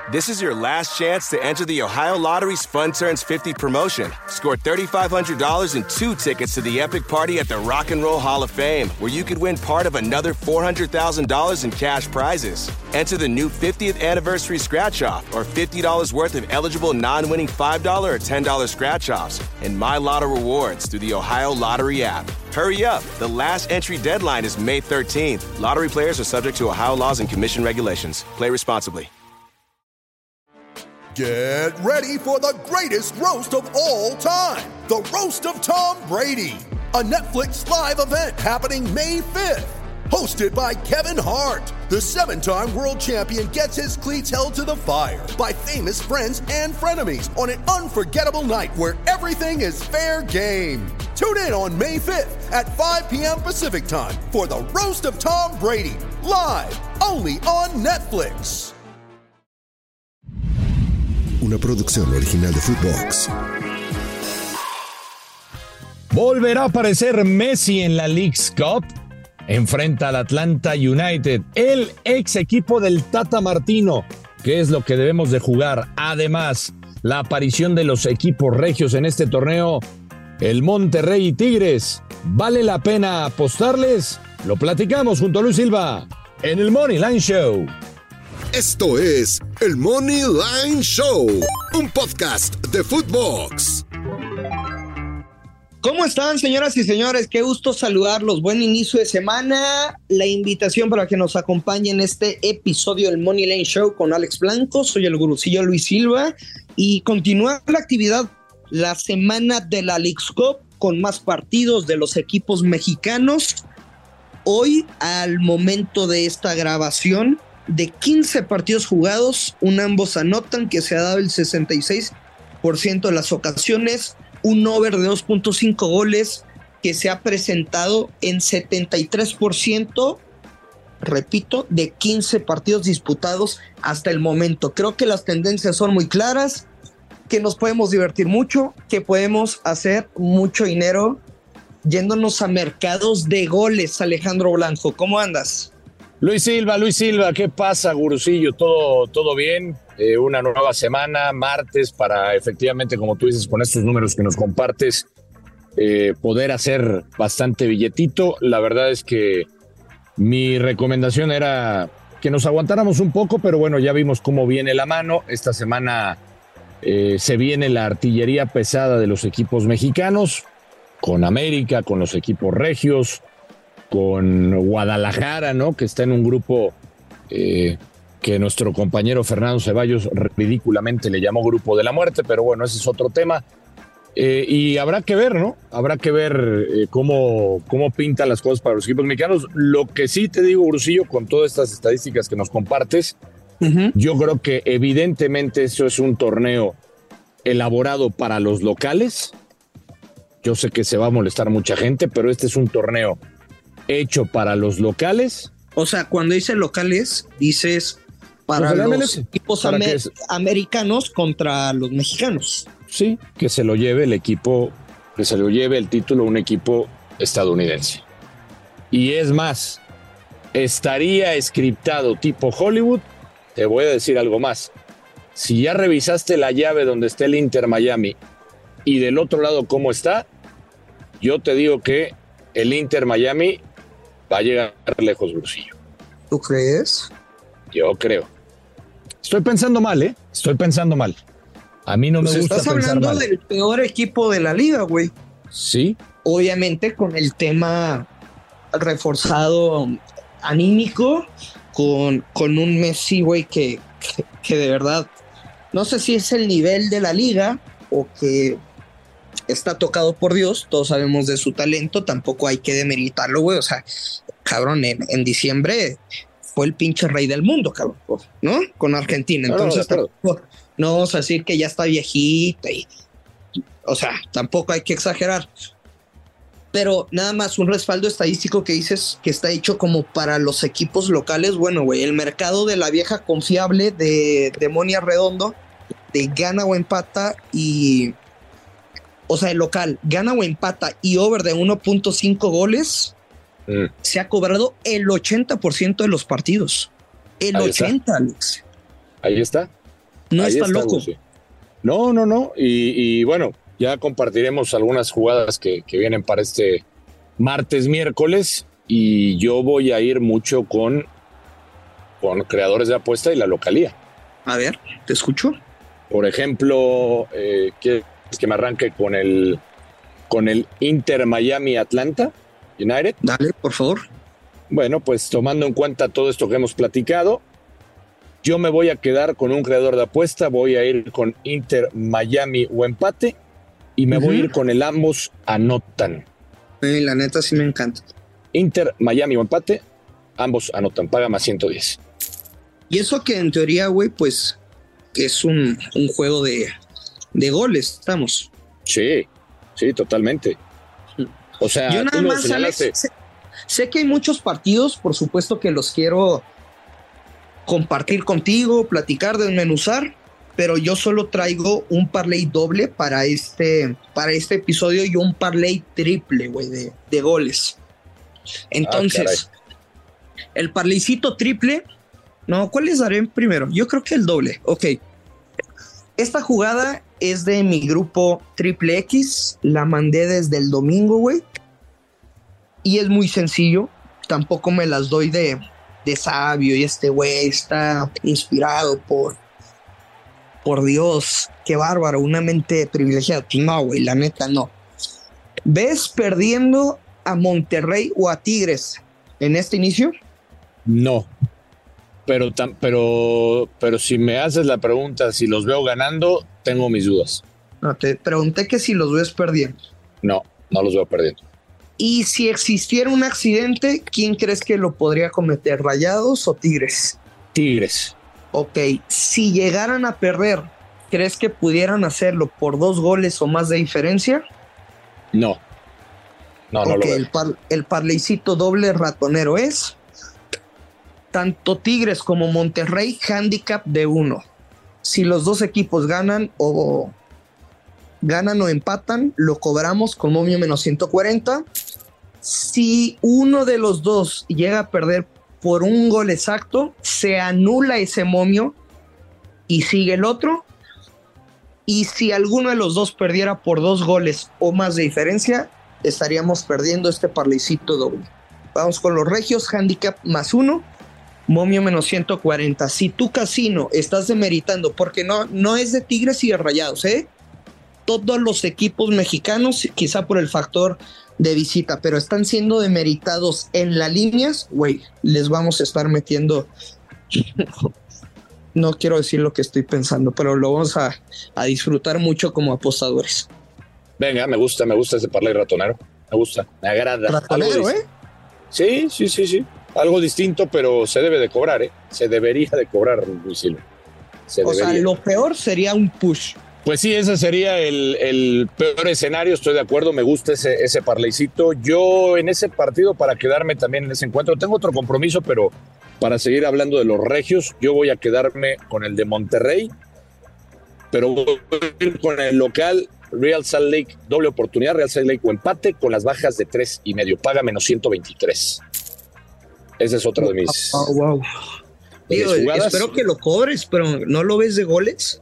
This is your last chance to enter the Ohio Lottery's Fun Turns 50 promotion. Score $3,500 and 2 tickets to the epic party at the Rock and Roll Hall of Fame, where you could win part of another $400,000 in cash prizes. Enter the new 50th anniversary scratch-off or $50 worth of eligible non-winning $5 or $10 scratch-offs and My Lotto rewards through the Ohio Lottery app. Hurry up. The last entry deadline is May 13th. Lottery players are subject to Ohio laws and commission regulations. Play responsibly. Get ready for the greatest roast of all time. The Roast of Tom Brady. A Netflix live event happening May 5th. Hosted by Kevin Hart. The 7-time world champion gets his cleats held to the fire by famous friends and frenemies on an unforgettable night where everything is fair game. Tune in on May 5th at 5 p.m. Pacific time for the Roast of Tom Brady. Live, only on Netflix. Una producción original de Footbox. ¿Volverá a aparecer Messi en la Leagues Cup? Enfrenta al Atlanta United, el ex equipo del Tata Martino. ¿Qué es lo que debemos de jugar? Además, la aparición de los equipos regios en este torneo, el Monterrey y Tigres. ¿Vale la pena apostarles? Lo platicamos junto a Luis Silva en el Money Line Show. Esto es el Money Line Show, un podcast de Footbox. ¿Cómo están, señoras y señores? Qué gusto saludarlos. Buen inicio de semana. La invitación para que nos acompañen en este episodio del Money Line Show con Alex Blanco. Soy el gurucillo Luis Silva y continúa la actividad, la semana de la Leagues Cup con más partidos de los equipos mexicanos. Hoy, al momento de esta grabación, de 15 partidos jugados, ambos anotan, que se ha dado el 66% de las ocasiones, un over de 2.5 goles que se ha presentado en 73%, repito, de 15 partidos disputados hasta el momento. Creo que las tendencias son muy claras, que nos podemos divertir mucho, que podemos hacer mucho dinero yéndonos a mercados de goles. Alejandro Blanco, ¿cómo andas? Luis Silva, ¿qué pasa, gurucillo? ¿Todo bien? Una nueva semana, martes, para efectivamente, como tú dices, con estos números que nos compartes, poder hacer bastante billetito. La verdad es que mi recomendación era que nos aguantáramos un poco, pero bueno, ya vimos cómo viene la mano. Esta semana se viene la artillería pesada de los equipos mexicanos, con América, con los equipos regios, con Guadalajara, ¿no? Que está en un grupo que nuestro compañero Fernando Ceballos ridículamente le llamó Grupo de la Muerte, pero bueno, ese es otro tema. Y habrá que ver, ¿no? Habrá que ver cómo pintan las cosas para los equipos mexicanos. Lo que sí te digo, Brusillo, con todas estas estadísticas que nos compartes, yo creo que evidentemente eso es un torneo elaborado para los locales. Yo sé que se va a molestar mucha gente, pero este es un torneo hecho para los locales. O sea, cuando dices locales, dices para los equipos americanos contra los mexicanos. Sí, que se lo lleve el equipo, que se lo lleve el título un equipo estadounidense. Y es más, estaría scriptado tipo Hollywood. Te voy a decir algo más. Si ya revisaste la llave donde está el Inter Miami y del otro lado cómo está, yo te digo que el Inter Miami va a llegar lejos, Brusillo. ¿Tú crees? Yo creo. Estoy pensando mal, ¿eh? Estoy pensando mal. A mí no me gusta pensar mal. Estás hablando del peor equipo de la liga, güey. Sí. Obviamente con el tema reforzado anímico, con un Messi, güey, que de verdad, no sé si es el nivel de la liga o que está tocado por Dios. Todos sabemos de su talento, tampoco hay que demeritarlo, güey. O sea, cabrón, en diciembre fue el pinche rey del mundo, cabrón, ¿no? Con Argentina. Entonces, no vamos a decir que ya está viejita o sea, tampoco hay que exagerar. Pero nada más un respaldo estadístico que dices que está hecho como para los equipos locales. Bueno, güey, el mercado de la vieja confiable de Monia Redondo, de gana o empata y... O sea, el local gana o empata y over de 1.5 goles, se ha cobrado el 80% de los partidos. El 80%, Alex. Ahí está. No está loco. Gusi. No. Y bueno, ya compartiremos algunas jugadas que vienen para este martes, miércoles. Y yo voy a ir mucho con creadores de apuesta y la localía. A ver, te escucho. Por ejemplo, ¿quieres que me arranque con el Inter Miami Atlanta United? Dale, por favor. Bueno, pues tomando en cuenta todo esto que hemos platicado, yo me voy a quedar con un creador de apuesta, voy a ir con Inter Miami o empate y me voy a ir con el ambos anotan. La neta sí me encanta. Inter Miami o empate, ambos anotan, paga más 110. Y eso que en teoría, güey, pues es un juego de goles, estamos. Sí, totalmente. O sea, yo nada más, Alex, sé que hay muchos partidos, por supuesto que los quiero compartir contigo, platicar, desmenuzar, pero yo solo traigo un parlay doble para este episodio y un parlay triple, güey, de goles. Entonces, el parlaycito triple, no, ¿cuál les daré primero? Yo creo que el doble, ok. Esta jugada es de mi grupo Triple X, la mandé desde el domingo, güey. Y es muy sencillo, tampoco me las doy de sabio y este güey está inspirado por Dios, qué bárbaro, una mente privilegiada. No, güey, la neta no. ¿Ves perdiendo a Monterrey o a Tigres en este inicio? No. Pero si me haces la pregunta si los veo ganando, tengo mis dudas. No, te pregunté que si los ves perdiendo. No los veo perdiendo. Y si existiera un accidente, ¿quién crees que lo podría cometer? ¿Rayados o Tigres? Tigres. Ok, si llegaran a perder, ¿crees que pudieran hacerlo por 2 goles o más de diferencia? No lo veo. El parlaycito doble ratonero es tanto Tigres como Monterrey, handicap de 1. Si los dos equipos ganan o empatan, lo cobramos con momio menos 140. Si uno de los dos llega a perder por 1 gol exacto, se anula ese momio y sigue el otro. Y si alguno de los dos perdiera por 2 goles o más de diferencia, estaríamos perdiendo este parlaycito doble. Vamos con los regios, handicap más 1, momio menos 140. Si tu casino estás demeritando, porque no es de Tigres y de Rayados, todos los equipos mexicanos, quizá por el factor de visita, pero están siendo demeritados en las líneas, güey, les vamos a estar metiendo. No quiero decir lo que estoy pensando, pero lo vamos a disfrutar mucho como apostadores. Venga, me gusta ese parlay ratonero. Me gusta, me agrada. Ratonero, Sí. Algo distinto, pero se debe de cobrar, Se debería de cobrar, Luis Silva. O sea, lo peor sería un push. Pues sí, ese sería el peor escenario, estoy de acuerdo, me gusta ese parlaycito. Yo en ese partido, para quedarme también en ese encuentro, tengo otro compromiso, pero para seguir hablando de los regios, yo voy a quedarme con el de Monterrey, pero voy a ir con el local Real Salt Lake, doble oportunidad, Real Salt Lake o empate con las bajas de 3.5, paga menos 123. Ese es otro de mis... Wow. Digo, espero que lo cobres, pero ¿no lo ves de goles?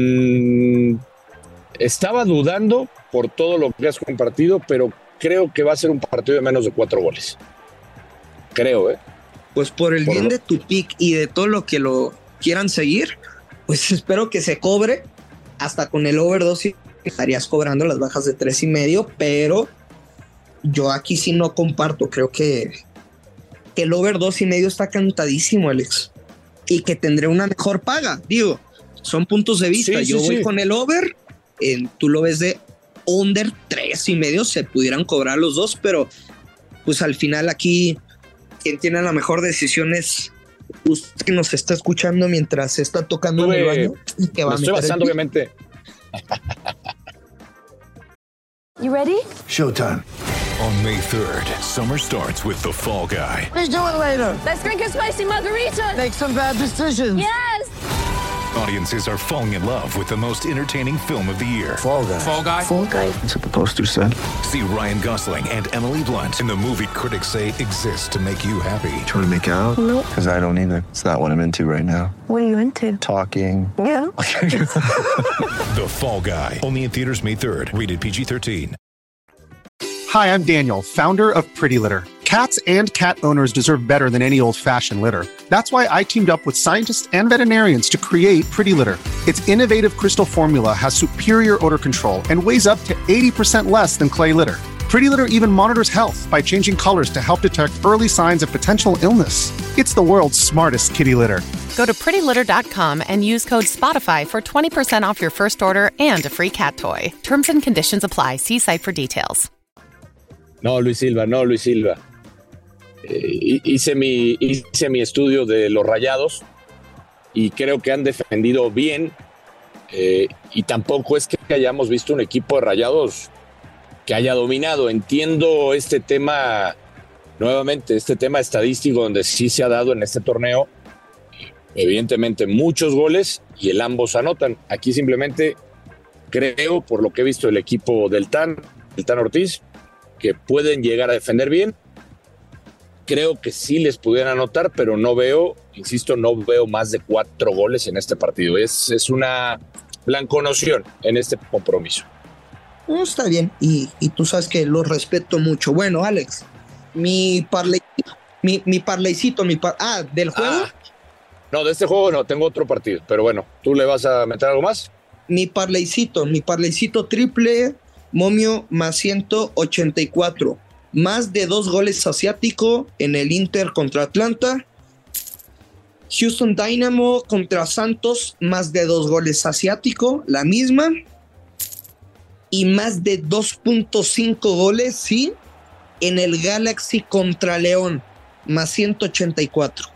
Estaba dudando por todo lo que has compartido, pero creo que va a ser un partido de menos de 4 goles. Creo, Pues por el bien de tu pick y de todo lo que lo quieran seguir, pues espero que se cobre. Hasta con el over 2 estarías cobrando las bajas de 3.5, pero yo aquí sí no comparto. Creo que el over 2.5 está cantadísimo, Alex. Y que tendré una mejor paga. Digo, son puntos de vista. Yo voy con el over. Tú lo ves de under 3.5. Se pudieran cobrar los dos, pero pues al final aquí quien tiene la mejor decisión es usted que nos está escuchando mientras se está tocando en el baño. Y que va me estoy basando, obviamente. You ready? Showtime. On May 3rd, summer starts with the Fall Guy. Let's do it later. Let's drink a spicy margarita. Make some bad decisions. Yes! Audiences are falling in love with the most entertaining film of the year. Fall Guy. Fall Guy? Fall Guy. That's what the poster said. See Ryan Gosling and Emily Blunt in the movie critics say exists to make you happy. Trying to make it out? Nope. Because I don't either. It's not what I'm into right now. What are you into? Talking. Yeah. The Fall Guy. Only in theaters May 3rd. Rated PG-13. Hi, I'm Daniel, founder of Pretty Litter. Cats and cat owners deserve better than any old-fashioned litter. That's why I teamed up with scientists and veterinarians to create Pretty Litter. Its innovative crystal formula has superior odor control and weighs up to 80% less than clay litter. Pretty Litter even monitors health by changing colors to help detect early signs of potential illness. It's the world's smartest kitty litter. Go to prettylitter.com and use code SPOTIFY for 20% off your first order and a free cat toy. Terms and conditions apply. See site for details. No, Luis Silva. Hice mi estudio de los Rayados y creo que han defendido bien, y tampoco es que hayamos visto un equipo de Rayados que haya dominado. Entiendo este tema, nuevamente, este tema estadístico donde sí se ha dado en este torneo, evidentemente muchos goles y ambos anotan. Aquí simplemente creo, por lo que he visto del equipo del Tan Ortiz, que pueden llegar a defender bien. Creo que sí les pudieran anotar, pero no veo más de 4 goles en este partido. Es una blanconoción en este compromiso. No, está bien, y tú sabes que lo respeto mucho. Bueno, Alex, mi parleycito, ¿del juego? No, de este juego no, tengo otro partido, pero bueno, ¿tú le vas a meter algo más? Mi parleycito triple, momio más 184. Más de 2 goles asiático en el Inter contra Atlanta. Houston Dynamo contra Santos, más de 2 goles asiático, la misma. Y más de 2.5 goles, sí, en el Galaxy contra León, más 184.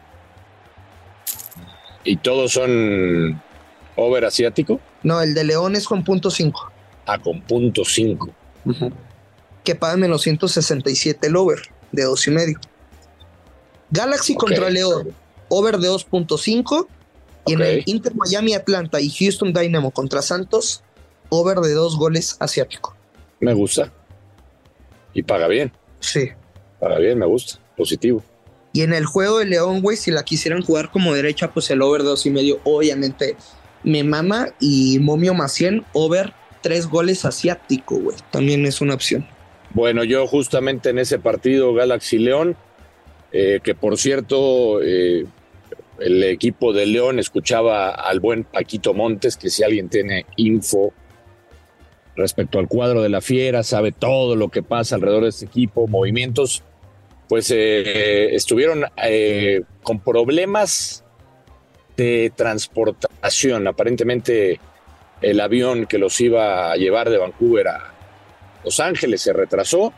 ¿Y todos son over asiático? No, el de León es con .5. Con .5. Uh-huh. Que paga menos 167 el over de 2.5. Galaxy contra León, over de 2.5. Y en el Inter Miami Atlanta y Houston Dynamo contra Santos, over de 2 goles asiático. Me gusta. Y paga bien. Sí. Paga bien, me gusta. Positivo. Y en el juego de León, güey, si la quisieran jugar como derecha, pues el over de 2.5, obviamente me mama. Y momio más 100, over 3 goles asiático, güey. También es una opción. Bueno, yo justamente en ese partido Galaxy-León, que por cierto, el equipo de León escuchaba al buen Paquito Montes, que si alguien tiene info respecto al cuadro de la Fiera, sabe todo lo que pasa alrededor de este equipo, movimientos, pues estuvieron con problemas de transportación. Aparentemente el avión que los iba a llevar de Vancouver a Los Ángeles se retrasó,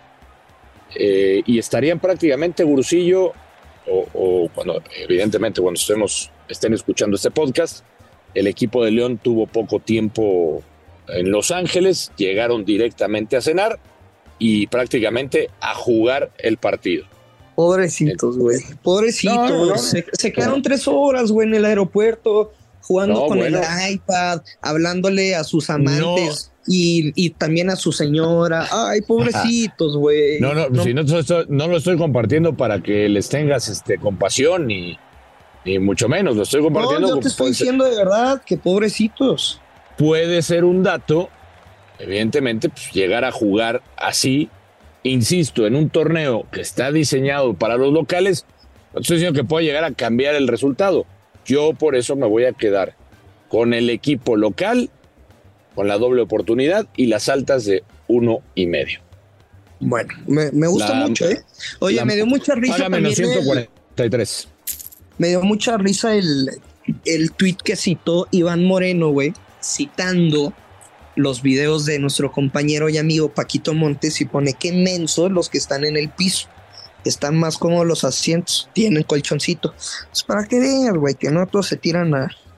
y estarían prácticamente, Gurusillo, o cuando, evidentemente cuando estén escuchando este podcast, el equipo de León tuvo poco tiempo en Los Ángeles, llegaron directamente a cenar y prácticamente a jugar el partido. Pobrecitos, güey. Pobrecitos. No. Se quedaron 3 horas, güey, en el aeropuerto, jugando con el iPad, hablándole a sus amantes. Y también a su señora. Ay, pobrecitos, güey. No, si no lo estoy compartiendo para que les tengas compasión, ni mucho menos. Lo estoy compartiendo. No, yo te estoy diciendo de verdad que pobrecitos. Puede ser un dato, evidentemente, pues, llegar a jugar así, insisto, en un torneo que está diseñado para los locales. No estoy diciendo que pueda llegar a cambiar el resultado. Yo por eso me voy a quedar con el equipo local, con la doble oportunidad y las altas de 1.5. Bueno, me gusta mucho, ¿eh? Oye, me dio mucha risa también 143. Me dio mucha risa el tweet que citó Iván Moreno, güey, citando los videos de nuestro compañero y amigo Paquito Montes, y pone: qué mensos los que están en el piso. Están más cómodos los asientos, tienen colchoncito. Pues para que vean, güey, que no todos se tiran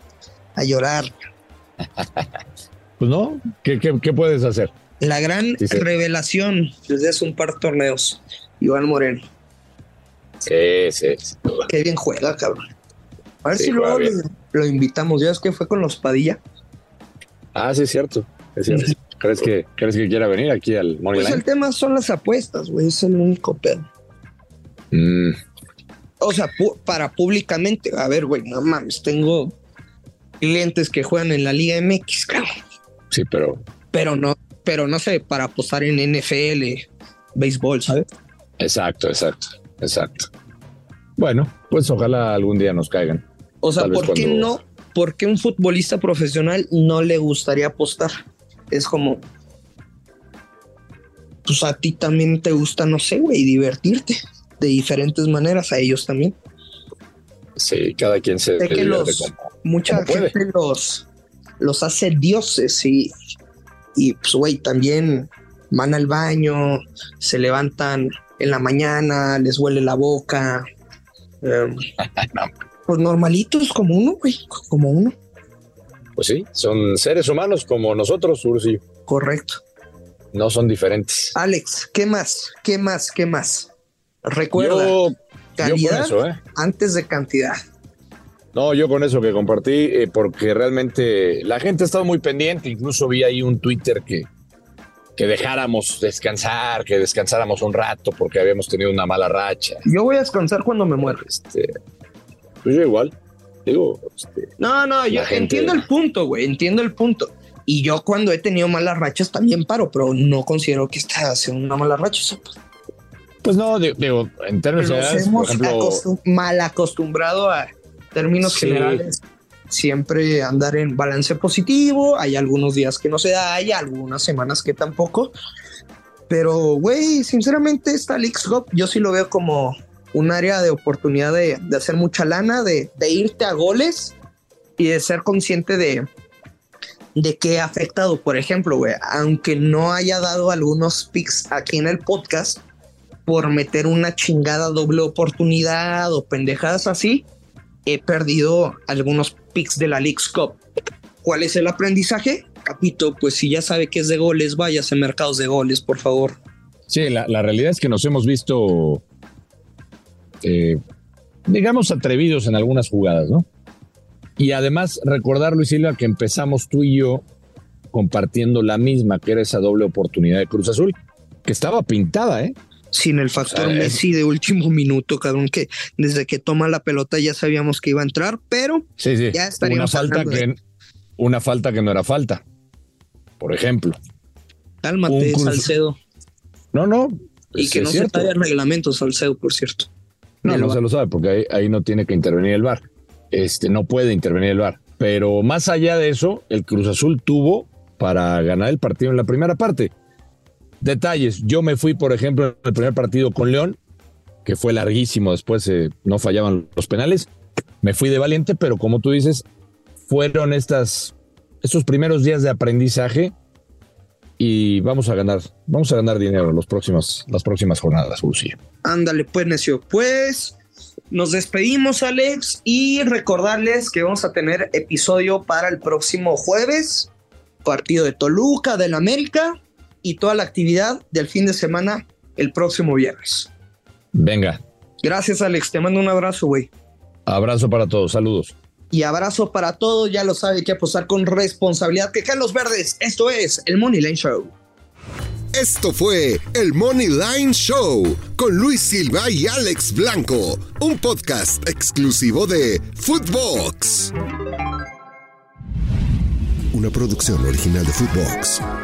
a llorar. Pues no, ¿qué puedes hacer? La gran revelación desde hace un par de torneos, Iván Moreno. Sí. Qué bien juega, cabrón. A ver si luego lo invitamos. Ya es que fue con los Padilla. Ah, sí, es cierto. Es cierto. ¿Crees que quiera venir aquí al Money Pues Line? el tema son las apuestas, güey. Es el único pedo. O sea, para públicamente. A ver, güey, no mames. Tengo clientes que juegan en la Liga MX, cabrón. Sí, Pero no sé, para apostar en NFL, béisbol, ¿sabes? Exacto. Bueno, pues ojalá algún día nos caigan. O sea, ¿por qué un futbolista profesional no le gustaría apostar? Es como, pues a ti también te gusta, no sé, güey, divertirte de diferentes maneras, a ellos también. Sí, cada quien se divierte mucha gente los hace dioses y pues, güey, también van al baño, se levantan en la mañana, les huele la boca. Pues normalitos como uno, güey, como uno. Pues sí, son seres humanos como nosotros, Ursi. Correcto. No son diferentes. Alex, ¿qué más? Recuerda, calidad yo con eso, antes de cantidad. No, yo con eso que compartí, porque realmente la gente ha estado muy pendiente. Incluso vi ahí un Twitter que dejáramos descansar, que descansáramos un rato porque habíamos tenido una mala racha. Yo voy a descansar cuando me muera. Pues yo igual. Digo, No, yo entiendo el punto, güey, entiendo el punto. Y yo cuando he tenido malas rachas también paro, pero no considero que esta sea una mala racha. Pues no, digo, en términos generales, hemos por ejemplo, mal acostumbrado a términos generales, siempre andar en balance positivo. Hay algunos días que no se da, hay algunas semanas que tampoco. Pero, güey, sinceramente esta League Cup yo sí lo veo como un área de oportunidad de hacer mucha lana, de irte a goles y de ser consciente de qué ha afectado. Por ejemplo, güey, aunque no haya dado algunos picks aquí en el podcast por meter una chingada doble oportunidad o pendejadas así, he perdido algunos picks de la League Cup. ¿Cuál es el aprendizaje? Capito, pues si ya sabe que es de goles, váyase a mercados de goles, por favor. Sí, la realidad es que nos hemos visto digamos atrevidos en algunas jugadas, ¿no? Y además recordar, Luis Silva, que empezamos tú y yo compartiendo la misma, que era esa doble oportunidad de Cruz Azul, que estaba pintada, Sin el factor Messi de último minuto, cabrón, que desde que toma la pelota ya sabíamos que iba a entrar, pero ya estaríamos una falta que no era falta, por ejemplo. Cálmate, Salcedo. No. Y que no se sabe el reglamento, Salcedo, por cierto. No se lo sabe, porque ahí no tiene que intervenir el VAR. No puede intervenir el VAR. Pero más allá de eso, el Cruz Azul tuvo para ganar el partido en la primera parte. Detalles, yo me fui, por ejemplo, en el primer partido con León, que fue larguísimo, después no fallaban los penales. Me fui de valiente, pero como tú dices, fueron estos primeros días de aprendizaje y vamos a ganar dinero las próximas jornadas, Lucía. Ándale, pues, necio. Pues nos despedimos, Alex, y recordarles que vamos a tener episodio para el próximo jueves, partido de Toluca, del América, y toda la actividad del fin de semana el próximo viernes. Venga. Gracias, Alex. Te mando un abrazo, güey. Abrazo para todos. Saludos. Y abrazo para todos. Ya lo sabe, hay que apostar con responsabilidad. Que caen los verdes. Esto es el Money Line Show. Esto fue el Money Line Show con Luis Silva y Alex Blanco, un podcast exclusivo de Footbox. Una producción original de Footbox.